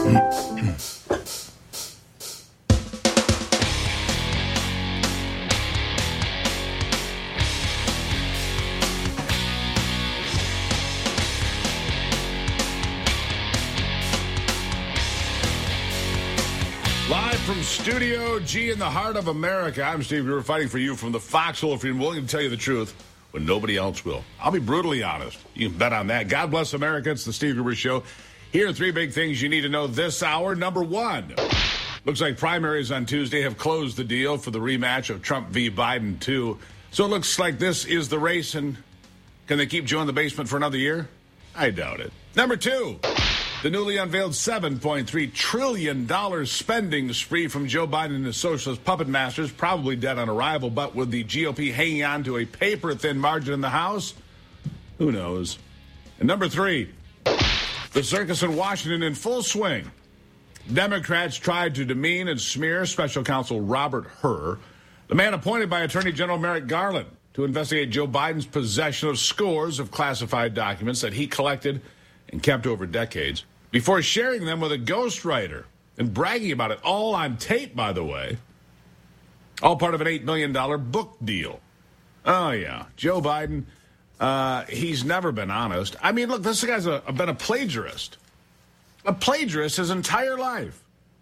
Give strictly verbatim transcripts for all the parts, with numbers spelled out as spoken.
From Studio G in the heart of America, I'm Steve Gruber, fighting for you from the foxhole if you're willing to tell you the truth when nobody else will. I'll be brutally honest. You can bet on that. God bless America. It's the Steve Gruber Show. Here are three big things you need to know this hour. Number one, looks like primaries on Tuesday have closed the deal for the rematch of Trump v. Biden, too. So it looks like this is the race, and can they keep Joe in the basement for another year? I doubt it. Number two, the newly unveiled seven point three trillion dollars spending spree from Joe Biden and his socialist puppet masters, probably dead on arrival, but with the G O P hanging on to a paper-thin margin in the House, who knows? And number three, the circus in Washington in full swing. Democrats tried to demean and smear Special Counsel Robert Hur, the man appointed by Attorney General Merrick Garland to investigate Joe Biden's possession of scores of classified documents that he collected and kept over decades, before sharing them with a ghostwriter and bragging about it, all on tape, by the way. All part of an eight million dollars book deal. Oh, yeah. Joe Biden, uh, he's never been honest. I mean, look, this guy's a, been a plagiarist. A plagiarist his entire life.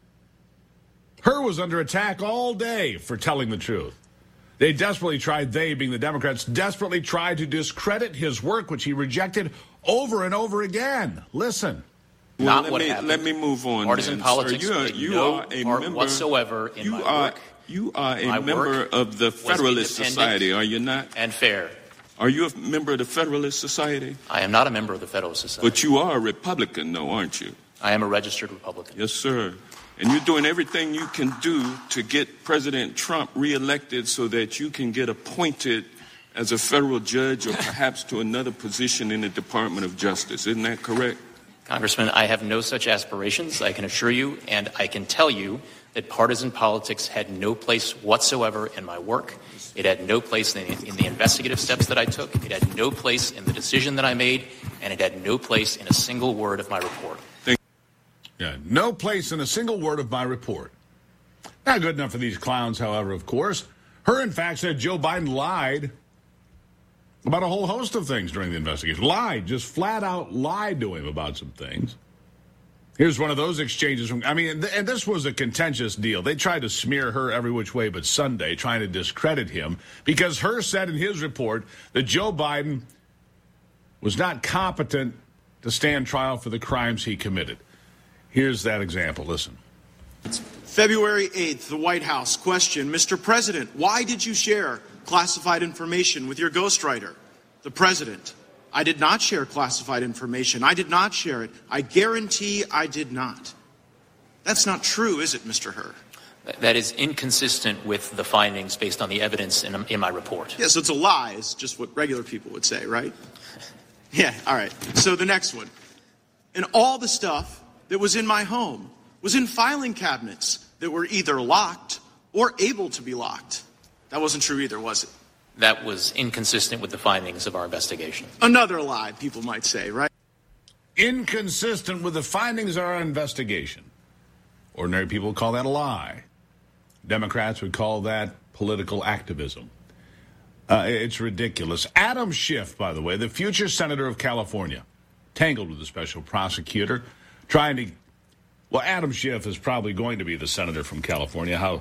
Hur was under attack all day for telling the truth. They desperately tried, they being the Democrats, desperately tried to discredit his work, which he rejected over and over again. Listen. Well, Not let what me, happened. Let me move on. Partisan then, politics sir. You are, you no are a part member whatsoever in you my are, work. You are a My member of the Federalist Society, are you not? And fair. Are you a member of the Federalist Society? I am not a member of the Federalist Society. But you are a Republican, though, aren't you? I am a registered Republican. Yes, sir. And you're doing everything you can do to get President Trump reelected so that you can get appointed as a federal judge or perhaps to another position in the Department of Justice. Isn't that correct? Congressman, I have no such aspirations, I can assure you, and I can tell you that partisan politics had no place whatsoever in my work. It had no place in the, in the investigative steps that I took. It had no place in the decision that I made, and it had no place in a single word of my report. Thank Yeah, no place in a single word of my report. Not good enough for these clowns, however, of course. Hur, in fact, said Joe Biden lied about a whole host of things during the investigation. Lied, just flat out lied to him about some things. Here's one of those exchanges from, I mean, and this was a contentious deal. They tried to smear Hur every which way but Sunday, trying to discredit him, because Hur said in his report that Joe Biden was not competent to stand trial for the crimes he committed. Here's that example. Listen. February eighth, the White House. Question, Mister President, why did you share classified information with your ghostwriter? The President, I did not share classified information. I did not share it. I guarantee I did not. That's not true, is it, Mister Hur? That is inconsistent with the findings based on the evidence in, in my report. Yes, yeah, so it's a lie. It's just what regular people would say, right? Yeah, all right. So the next one. And all the stuff that was in my home was in filing cabinets that were either locked or able to be locked. That wasn't true either, was it? That was inconsistent with the findings of our investigation. Another lie, people might say, right? Inconsistent with the findings of our investigation. Ordinary people call that a lie. Democrats would call that political activism. Uh, it's ridiculous. Adam Schiff, by the way, the future senator of California, tangled with the special prosecutor, trying to... Well, Adam Schiff is probably going to be the senator from California. How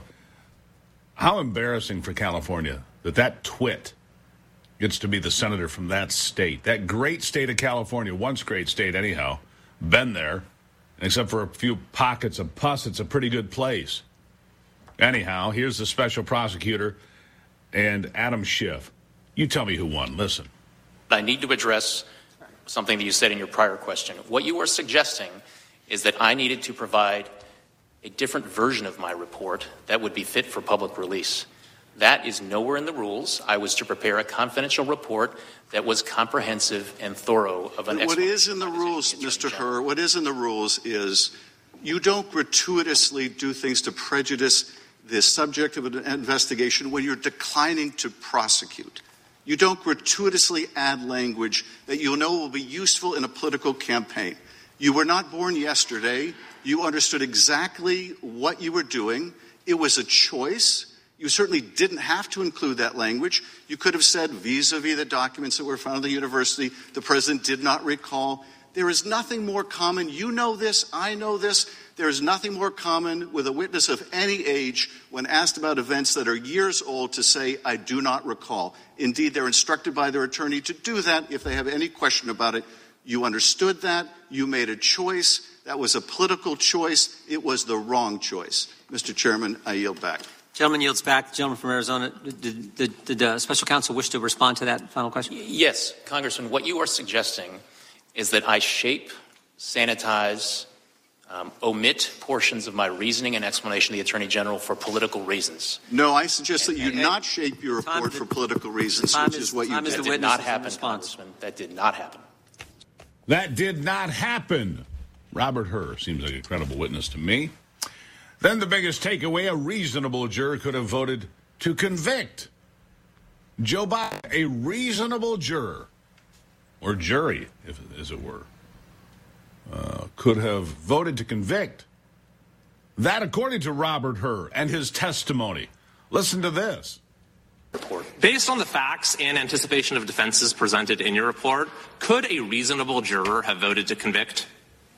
how embarrassing for California that that twit gets to be the senator from that state. That great state of California, once great state anyhow, been there. Except for a few pockets of pus, it's a pretty good place. Anyhow, here's the special prosecutor and Adam Schiff. You tell me who won. Listen. I need to address something that you said in your prior question. What you were suggesting is that I needed to provide a different version of my report that would be fit for public release. That is nowhere in the rules. I was to prepare a confidential report that was comprehensive and thorough of an What is in the rules, Mister Hur, what is in the rules is you don't gratuitously do things to prejudice the subject of an investigation when you're declining to prosecute. You don't gratuitously add language that you know will be useful in a political campaign. You were not born yesterday. You understood exactly what you were doing. It was a choice. You certainly didn't have to include that language. You could have said vis-a-vis the documents that were found at the university, the president did not recall. There is nothing more common. You know this. I know this. There is nothing more common with a witness of any age when asked about events that are years old to say, I do not recall. Indeed, they're instructed by their attorney to do that if they have any question about it. You understood that. You made a choice. That was a political choice. It was the wrong choice. Mister Chairman, I yield back. Gentleman yields back. The gentleman from Arizona. Did, did, did uh, special counsel wish to respond to that final question? Yes, Congressman. What you are suggesting is that I shape, sanitize, um, omit portions of my reasoning and explanation to the Attorney General for political reasons. No, I suggest and, that you and, not shape your report the, for political reasons, which is, is what you did. That did not happen, Congressman. That did not happen. That did not happen. Robert Hur seems like a credible witness to me. Then the biggest takeaway, a reasonable juror could have voted to convict Joe Biden. A reasonable juror, or jury, if, as it were, uh, could have voted to convict. That, according to Robert Hur and his testimony. Listen to this. Based on the facts and anticipation of defenses presented in your report, could a reasonable juror have voted to convict?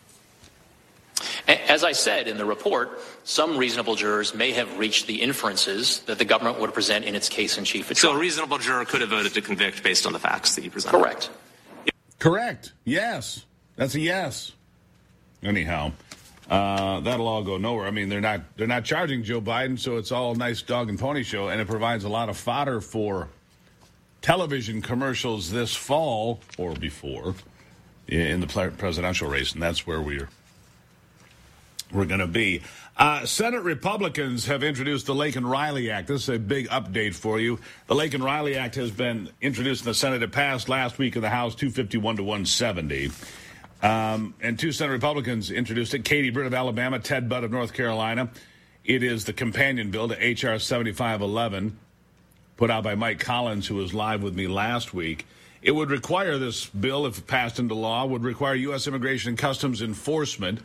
As I said in the report, some reasonable jurors may have reached the inferences that the government would present in its case in chief. So a reasonable juror could have voted to convict based on the facts that you presented? Correct. Correct. Yes. That's a yes. Anyhow, uh, that'll all go nowhere. I mean, they're not they're not charging Joe Biden, so it's all a nice dog and pony show, and it provides a lot of fodder for television commercials this fall or before in the presidential race, and that's where we're we're going to be. Uh, Senate Republicans have introduced the Laken Riley Act. This is a big update for you. The Laken Riley Act has been introduced in the Senate. It passed last week in the House, two fifty-one to one seventy. Um, and two Senate Republicans introduced it, Katie Britt of Alabama, Ted Budd of North Carolina. It is the companion bill to H R seventy-five eleven, put out by Mike Collins, who was live with me last week. It would require, this bill, if passed into law, would require U S Immigration and Customs Enforcement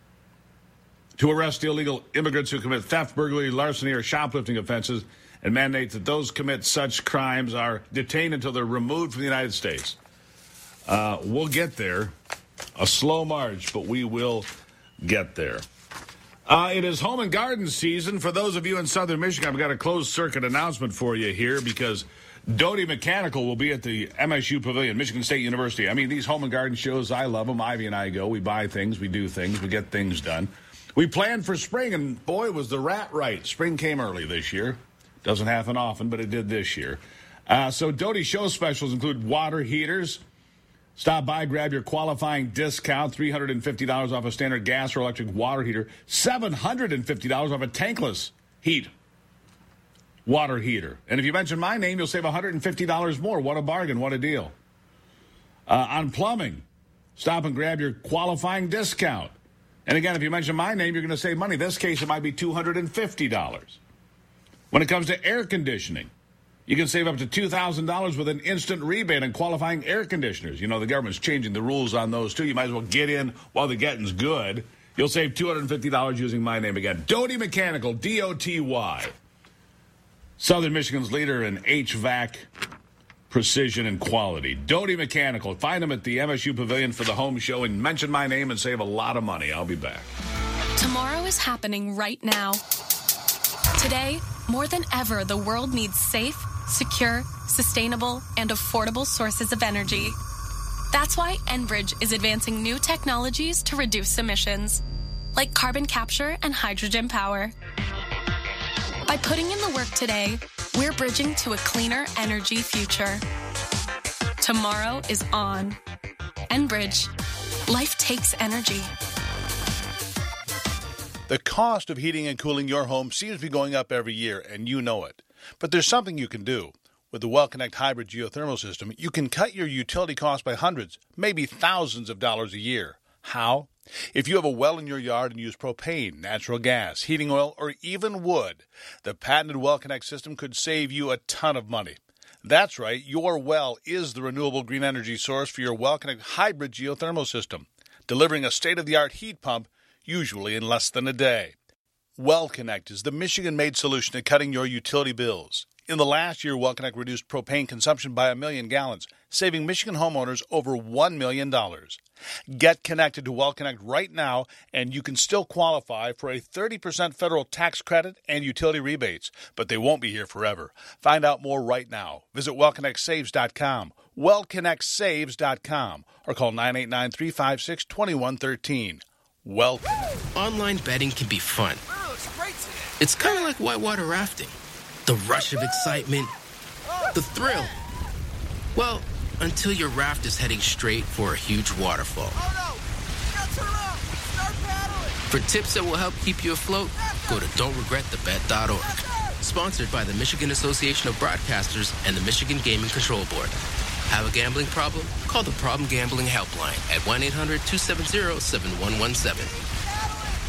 to arrest illegal immigrants who commit theft, burglary, larceny, or shoplifting offenses, and mandate that those commit such crimes are detained until they're removed from the United States. Uh, we'll get there. A slow march, but we will get there. Uh, it is home and garden season. For those of you in southern Michigan, I've got a closed-circuit announcement for you here because Doty Mechanical will be at the M S U Pavilion, Michigan State University. I mean, these home and garden shows, I love them. Ivy and I go. We buy things. We do things. We get things done. We planned for spring, and boy, was the rat right. Spring came early this year. Doesn't happen often, but it did this year. Uh, so Doty show specials include water heaters. Stop by, grab your qualifying discount, three hundred fifty dollars off a standard gas or electric water heater, seven hundred fifty dollars off a tankless heat water heater. And if you mention my name, you'll save one hundred fifty dollars more. What a bargain. What a deal. Uh, on plumbing, stop and grab your qualifying discount. And again, if you mention my name, you're going to save money. In this case, it might be two hundred fifty dollars. When it comes to air conditioning, you can save up to two thousand dollars with an instant rebate on qualifying air conditioners. You know, the government's changing the rules on those, too. You might as well get in while the getting's good. You'll save two hundred fifty dollars using my name again. Doty Mechanical, D O T Y. Southern Michigan's leader in H V A C precision and quality. Doty Mechanical. Find them at the M S U Pavilion for the home show and mention my name and save a lot of money. I'll be back. Tomorrow is happening right now. Today, more than ever, the world needs safe, secure, sustainable, and affordable sources of energy. That's why Enbridge is advancing new technologies to reduce emissions, like carbon capture and hydrogen power. By putting in the work today, we're bridging to a cleaner energy future. Tomorrow is on. Enbridge. Life takes energy. The cost of heating and cooling your home seems to be going up every year, and you know it. But there's something you can do. With the WellConnect Hybrid Geothermal System, you can cut your utility costs by hundreds, maybe thousands of dollars a year. How? If you have a well in your yard and use propane, natural gas, heating oil, or even wood, the patented WellConnect system could save you a ton of money. That's right, your well is the renewable green energy source for your WellConnect Hybrid Geothermal System, delivering a state-of-the-art heat pump usually in less than a day. WellConnect is the Michigan-made solution to cutting your utility bills. In the last year, WellConnect reduced propane consumption by a million gallons, saving Michigan homeowners over one million dollars. Get connected to WellConnect right now, and you can still qualify for a thirty percent federal tax credit and utility rebates, but they won't be here forever. Find out more right now. Visit well connect saves dot com, well connect saves dot com, or call nine eight nine, three five six, two one one three. Welcome. Online betting can be fun. It's kind of like whitewater rafting. The rush of excitement, the thrill. Well, until your raft is heading straight for a huge waterfall. For tips that will help keep you afloat, go to don't regret the bet dot org. Sponsored by the Michigan Association of Broadcasters and the Michigan Gaming Control Board. Have a gambling problem? Call the Problem Gambling Helpline at one eight hundred, two seven zero, seven one one seven.